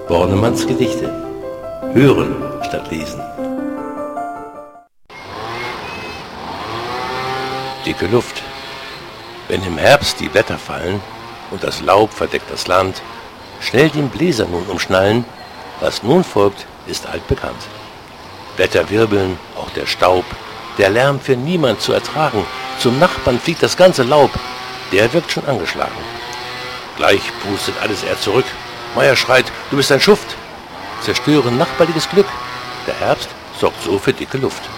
Bornemanns Gedichte. Hören statt lesen. Dicke Luft. Wenn im Herbst die Blätter fallen und das Laub verdeckt das Land, schnell den Bläser nun umschnallen, was nun folgt, ist altbekannt. Blätter wirbeln, auch der Staub, der Lärm für niemand zu ertragen, zum Nachbarn fliegt das ganze Laub, der wirkt schon angeschlagen. Gleich pustet alles er zurück, Meier schreit, du bist ein Schuft, zerstören nachbarliches Glück, der Herbst sorgt so für dicke Luft.